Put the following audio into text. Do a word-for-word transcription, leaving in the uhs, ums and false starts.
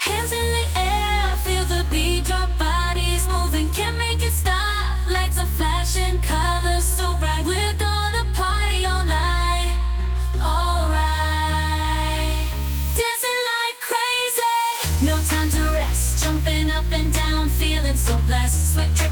Hands in the air, feel the beat drop, bodies moving, can't make it stop. Lights are flashing, colors so bright, we're gonna party all night. Alright, dancing like crazy, no time to rest, jumping up and down, feeling so blessed. Sweat dripping